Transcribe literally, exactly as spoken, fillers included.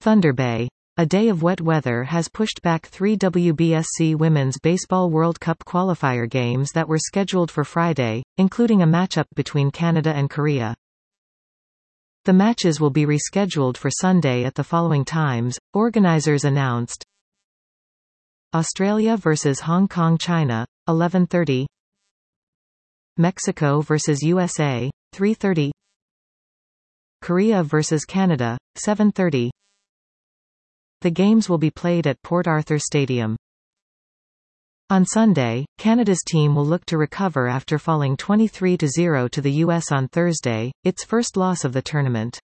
Thunder Bay. A day of wet weather has pushed back three W B S C Women's Baseball World Cup qualifier games that were scheduled for Friday, including a matchup between Canada and Korea. The matches will be rescheduled for Sunday at the following times, organizers announced. Australia versus Hong Kong China, eleven thirty. Mexico versus U S A, three thirty. Korea versus Canada, seven thirty. The games will be played at Port Arthur Stadium. On Sunday, Canada's team will look to recover after falling twenty-three to zero to the U S on Thursday, its first loss of the tournament.